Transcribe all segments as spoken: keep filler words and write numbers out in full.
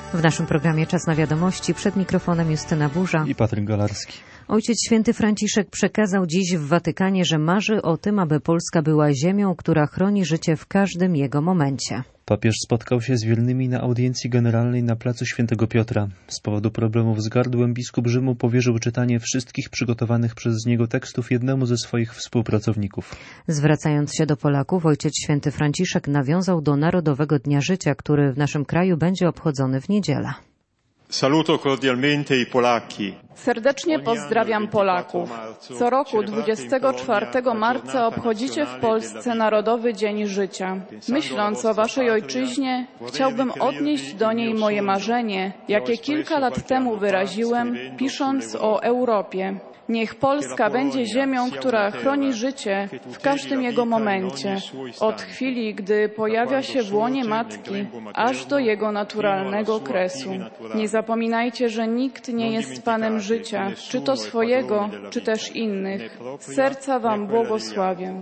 W naszym programie Czas na wiadomości. Przed mikrofonem Justyna Burza i Patryk Galarski. Ojciec Święty Franciszek przekazał dziś w Watykanie, że marzy o tym, aby Polska była ziemią, która chroni życie w każdym jego momencie. Papież spotkał się z wiernymi na audiencji generalnej na placu Świętego Piotra. Z powodu problemów z gardłem biskup Rzymu powierzył czytanie wszystkich przygotowanych przez niego tekstów jednemu ze swoich współpracowników. Zwracając się do Polaków, Ojciec Święty Franciszek nawiązał do Narodowego Dnia Życia, który w naszym kraju będzie obchodzony w niedzielę. Saluto cordialmente i Polacchi. Serdecznie pozdrawiam Polaków. Co roku dwudziestego czwartego marca obchodzicie w Polsce Narodowy Dzień Życia. Myśląc o waszej ojczyźnie, chciałbym odnieść do niej moje marzenie, jakie kilka lat temu wyraziłem, pisząc o Europie. Niech Polska będzie ziemią, która chroni życie w każdym jego momencie, od chwili, gdy pojawia się w łonie matki, aż do jego naturalnego kresu. Nie zapominajcie, że nikt nie jest Panem życia, czy to swojego, czy też innych. Z serca wam błogosławię.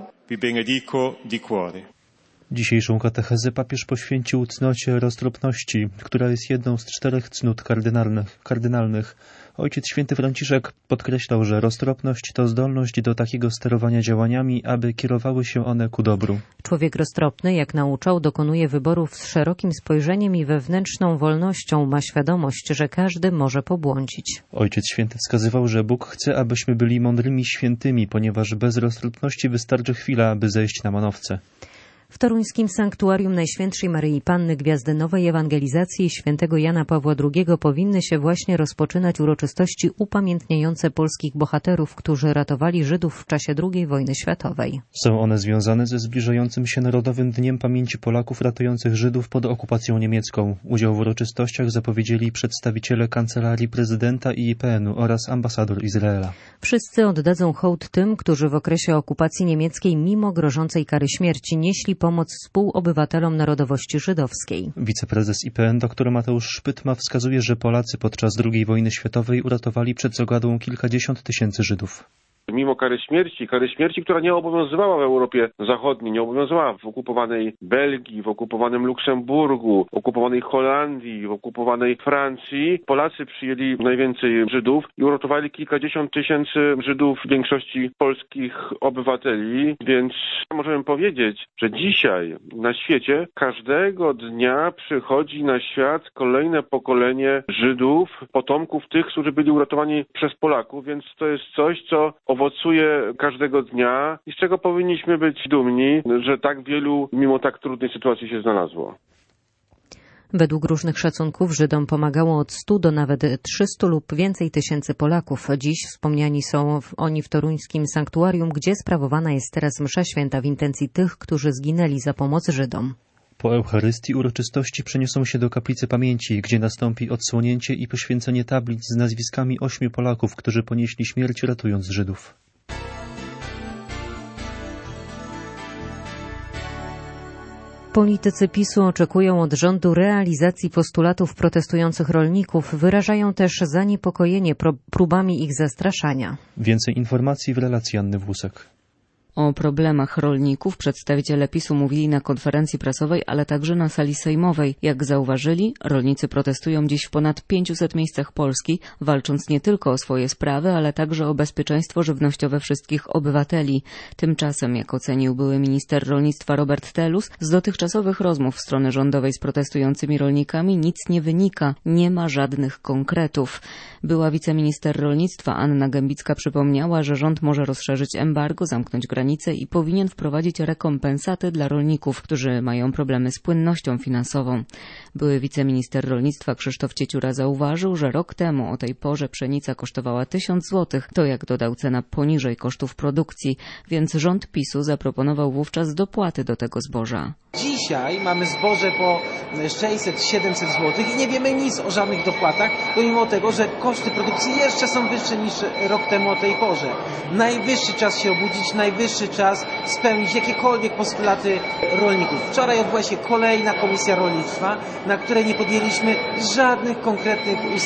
Dzisiejszą katechezę papież poświęcił cnocie roztropności, która jest jedną z czterech cnót kardynalnych. kardynalnych. Ojciec Święty Franciszek podkreślał, że roztropność to zdolność do takiego sterowania działaniami, aby kierowały się one ku dobru. Człowiek roztropny, jak nauczał, dokonuje wyborów z szerokim spojrzeniem i wewnętrzną wolnością, ma świadomość, że każdy może pobłądzić. Ojciec Święty wskazywał, że Bóg chce, abyśmy byli mądrymi świętymi, ponieważ bez roztropności wystarczy chwila, aby zejść na manowce. W toruńskim sanktuarium Najświętszej Maryi Panny Gwiazdy Nowej Ewangelizacji świętego Jana Pawła drugiego powinny się właśnie rozpoczynać uroczystości upamiętniające polskich bohaterów, którzy ratowali Żydów w czasie drugiej wojny światowej. Są one związane ze zbliżającym się Narodowym Dniem Pamięci Polaków ratujących Żydów pod okupacją niemiecką. Udział w uroczystościach zapowiedzieli przedstawiciele Kancelarii Prezydenta i I P N u oraz ambasador Izraela. Wszyscy oddadzą hołd tym, którzy w okresie okupacji niemieckiej mimo grożącej kary śmierci nieśli pomoc współobywatelom narodowości żydowskiej. Wiceprezes I P N dr Mateusz Szpytma wskazuje, że Polacy podczas drugiej wojny światowej uratowali przed zagładą kilkadziesiąt tysięcy Żydów. Mimo kary śmierci, kary śmierci, która nie obowiązywała w Europie Zachodniej, nie obowiązywała w okupowanej Belgii, w okupowanym Luksemburgu, w okupowanej Holandii, w okupowanej Francji, Polacy przyjęli najwięcej Żydów i uratowali kilkadziesiąt tysięcy Żydów, w większości polskich obywateli, więc możemy powiedzieć, że dzisiaj na świecie każdego dnia przychodzi na świat kolejne pokolenie Żydów, potomków tych, którzy byli uratowani przez Polaków, więc to jest coś, co owocuje każdego dnia i z czego powinniśmy być dumni, że tak wielu mimo tak trudnej sytuacji się znalazło. Według różnych szacunków Żydom pomagało od stu do nawet trzystu lub więcej tysięcy Polaków. Dziś wspomniani są oni w toruńskim sanktuarium, gdzie sprawowana jest teraz msza święta w intencji tych, którzy zginęli za pomoc Żydom. Po Eucharystii uroczystości przeniosą się do Kaplicy Pamięci, gdzie nastąpi odsłonięcie i poświęcenie tablic z nazwiskami ośmiu Polaków, którzy ponieśli śmierć ratując Żydów. Politycy PiSu oczekują od rządu realizacji postulatów protestujących rolników. Wyrażają też zaniepokojenie próbami ich zastraszania. Więcej informacji w relacji Anny Włusek. O problemach rolników przedstawiciele PiSu mówili na konferencji prasowej, ale także na sali sejmowej. Jak zauważyli, rolnicy protestują dziś w ponad pięciuset miejscach Polski, walcząc nie tylko o swoje sprawy, ale także o bezpieczeństwo żywnościowe wszystkich obywateli. Tymczasem, jak ocenił były minister rolnictwa Robert Telus, z dotychczasowych rozmów strony rządowej z protestującymi rolnikami nic nie wynika, nie ma żadnych konkretów. Była wiceminister rolnictwa Anna Gębicka przypomniała, że rząd może rozszerzyć embargo, zamknąć granice i powinien wprowadzić rekompensaty dla rolników, którzy mają problemy z płynnością finansową. Były wiceminister rolnictwa Krzysztof Cieciura zauważył, że rok temu o tej porze pszenica kosztowała tysiąc złotych, to jak dodał cena poniżej kosztów produkcji, więc rząd PiSu zaproponował wówczas dopłaty do tego zboża. Dzisiaj mamy zboże po sześćset siedemset złotych i nie wiemy nic o żadnych dopłatach, pomimo tego, że koszty produkcji jeszcze są wyższe niż rok temu o tej porze. Najwyższy czas się obudzić, najwyższy czas spełnić jakiekolwiek postulaty rolników. Wczoraj odbyła się kolejna komisja rolnictwa, na której nie podjęliśmy żadnych konkretnych ustaw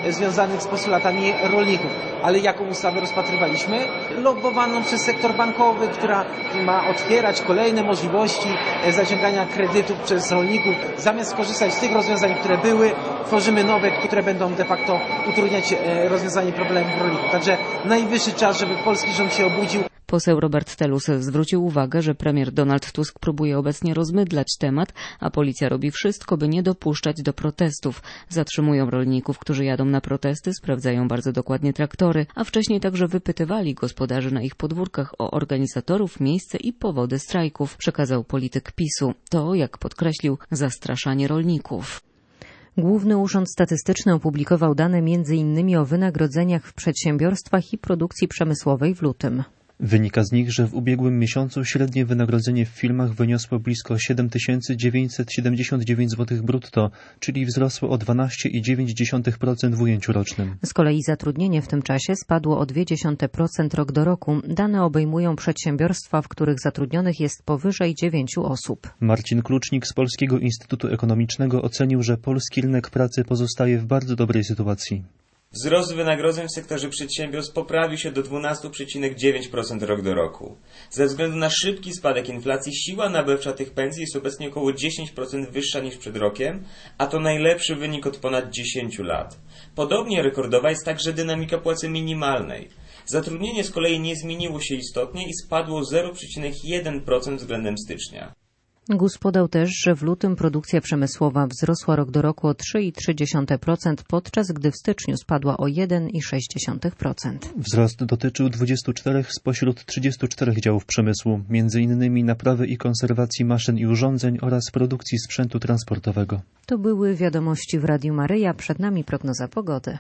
związanych z postulatami rolników. Ale jaką ustawę rozpatrywaliśmy? Lobbowaną przez sektor bankowy, która ma otwierać kolejne możliwości zaciągania kredytów przez rolników. Zamiast korzystać z tych rozwiązań, które były, tworzymy nowe, które będą de facto utrudniać rozwiązanie problemów rolników. Także najwyższy czas, żeby polski rząd się obudził. Poseł Robert Telus zwrócił uwagę, że premier Donald Tusk próbuje obecnie rozmydlać temat, a policja robi wszystko, by nie dopuszczać do protestów. Zatrzymują rolników, którzy jadą na protesty, sprawdzają bardzo dokładnie traktory, a wcześniej także wypytywali gospodarzy na ich podwórkach o organizatorów, miejsce i powody strajków, przekazał polityk PiSu. To, jak podkreślił, zastraszanie rolników. Główny Urząd Statystyczny opublikował dane między innymi o wynagrodzeniach w przedsiębiorstwach i produkcji przemysłowej w lutym. Wynika z nich, że w ubiegłym miesiącu średnie wynagrodzenie w firmach wyniosło blisko siedem tysięcy dziewięćset siedemdziesiąt dziewięć złotych brutto, czyli wzrosło o dwanaście przecinek dziewięć procent w ujęciu rocznym. Z kolei zatrudnienie w tym czasie spadło o zero przecinek dwa procent rok do roku. Dane obejmują przedsiębiorstwa, w których zatrudnionych jest powyżej dziewięciu osób. Marcin Klucznik z Polskiego Instytutu Ekonomicznego ocenił, że polski rynek pracy pozostaje w bardzo dobrej sytuacji. Wzrost wynagrodzeń w sektorze przedsiębiorstw poprawił się do dwanaście przecinek dziewięć procent rok do roku. Ze względu na szybki spadek inflacji siła nabywcza tych pensji jest obecnie około dziesięć procent wyższa niż przed rokiem, a to najlepszy wynik od ponad dziesięciu lat. Podobnie rekordowa jest także dynamika płacy minimalnej. Zatrudnienie z kolei nie zmieniło się istotnie i spadło zero przecinek jeden procent względem stycznia. G U S podał też, że w lutym produkcja przemysłowa wzrosła rok do roku o trzy przecinek trzy procent, podczas gdy w styczniu spadła o jeden przecinek sześć procent. Wzrost dotyczył dwudziestu czterech spośród trzydziestu czterech działów przemysłu, między innymi naprawy i konserwacji maszyn i urządzeń oraz produkcji sprzętu transportowego. To były wiadomości w Radiu Maryja, przed nami prognoza pogody.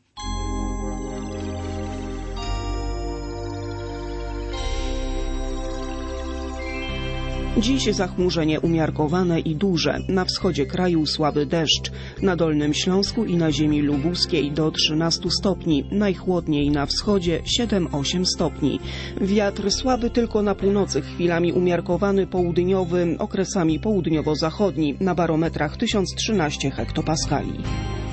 Dziś zachmurzenie umiarkowane i duże. Na wschodzie kraju słaby deszcz. Na Dolnym Śląsku i na ziemi lubuskiej do trzynastu stopni. Najchłodniej na wschodzie siedem osiem stopni. Wiatr słaby tylko na północy, chwilami umiarkowany południowy, okresami południowo-zachodni. Na barometrach tysiąc trzynaście hektopaskali.